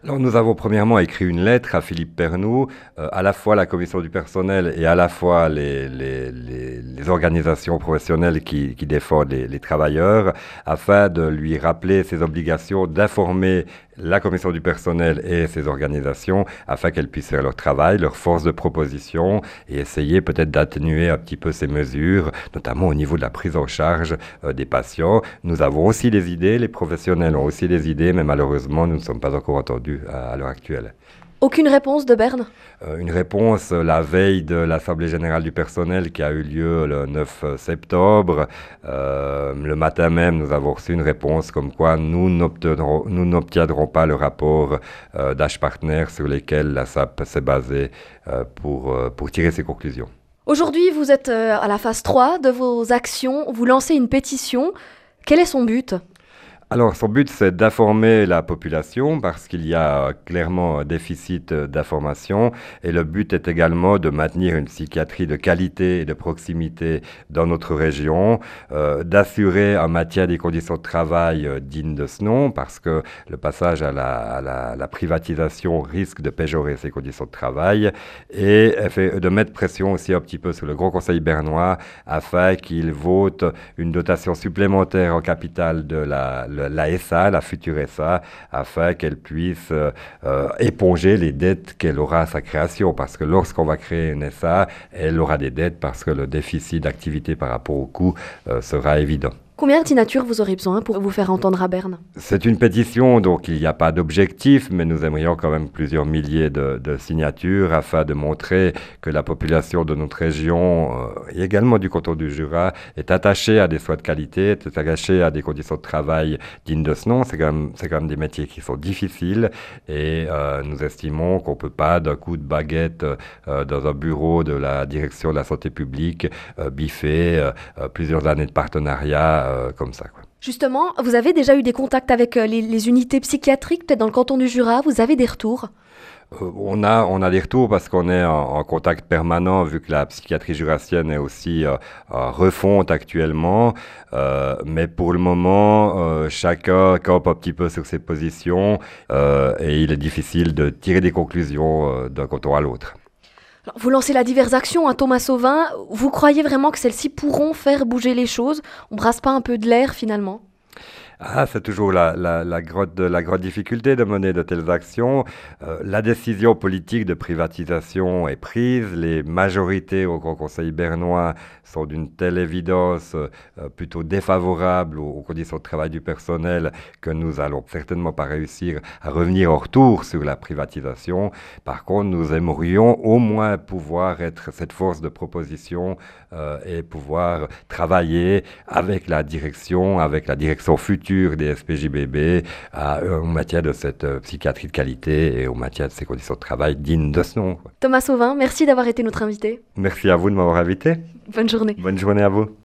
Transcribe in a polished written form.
Alors, nous avons premièrement écrit une lettre à Philippe Pernoud, à la fois la commission du personnel et à la fois les organisations professionnelles qui défendent les travailleurs, afin de lui rappeler ses obligations d'informer la commission du personnel et ses organisations, afin qu'elles puissent faire leur travail, leur force de proposition, et essayer peut-être d'atténuer un petit peu ces mesures, notamment au niveau de la prise en charge des patients. Nous avons aussi des idées, les professionnels ont aussi des idées, mais malheureusement, nous ne sommes pas encore entendus à l'heure actuelle. Aucune réponse de Berne? Une réponse la veille de l'Assemblée générale du personnel qui a eu lieu le 9 septembre. Le matin même, nous avons reçu une réponse comme quoi nous n'obtiendrons pas le rapport d'H-Partner sur lesquels la SAP s'est basée pour tirer ses conclusions. Aujourd'hui, vous êtes à la phase 3 de vos actions. Vous lancez une pétition. Quel est son but ? Alors, son but, c'est d'informer la population parce qu'il y a clairement un déficit d'information et le but est également de maintenir une psychiatrie de qualité et de proximité dans notre région, d'assurer un maintien des conditions de travail dignes de ce nom parce que le passage à la privatisation risque de péjorer ces conditions de travail et de mettre pression aussi un petit peu sur le Grand Conseil bernois afin qu'il vote une dotation supplémentaire en capital de la SA, la future SA, afin qu'elle puisse éponger les dettes qu'elle aura à sa création. Parce que lorsqu'on va créer une SA, elle aura des dettes parce que le déficit d'activité par rapport au coût sera évident. Combien de signatures vous aurez besoin pour vous faire entendre à Berne ? C'est une pétition, donc il n'y a pas d'objectif, mais nous aimerions quand même plusieurs milliers de signatures afin de montrer que la population de notre région, et également du canton du Jura, est attachée à des soins de qualité, est attachée à des conditions de travail dignes de ce nom. C'est quand même des métiers qui sont difficiles et nous estimons qu'on ne peut pas, d'un coup de baguette dans un bureau de la direction de la santé publique, biffer plusieurs années de partenariat comme ça, quoi. Justement, vous avez déjà eu des contacts avec les unités psychiatriques, peut-être dans le canton du Jura, vous avez des retours ? On a des retours parce qu'on est en contact permanent vu que la psychiatrie jurassienne est aussi en refonte actuellement. Mais pour le moment, chacun campe un petit peu sur ses positions et il est difficile de tirer des conclusions d'un canton à l'autre. Alors, vous lancez diverses actions, hein, Thomas Sauvin. Vous croyez vraiment que celles-ci pourront faire bouger les choses ? On brasse pas un peu de l'air finalement ? C'est toujours la grosse difficulté de mener de telles actions. La décision politique de privatisation est prise. Les majorités au Grand Conseil bernois sont d'une telle évidence plutôt défavorables aux conditions de travail du personnel que nous allons certainement pas réussir à revenir en retour sur la privatisation. Par contre, nous aimerions au moins pouvoir être cette force de proposition et pouvoir travailler avec la direction future des SPJBB en matière de cette psychiatrie de qualité et en matière de ces conditions de travail dignes de ce nom. Thomas Sauvin, merci d'avoir été notre invité. Merci à vous de m'avoir invité. Bonne journée. Bonne journée à vous.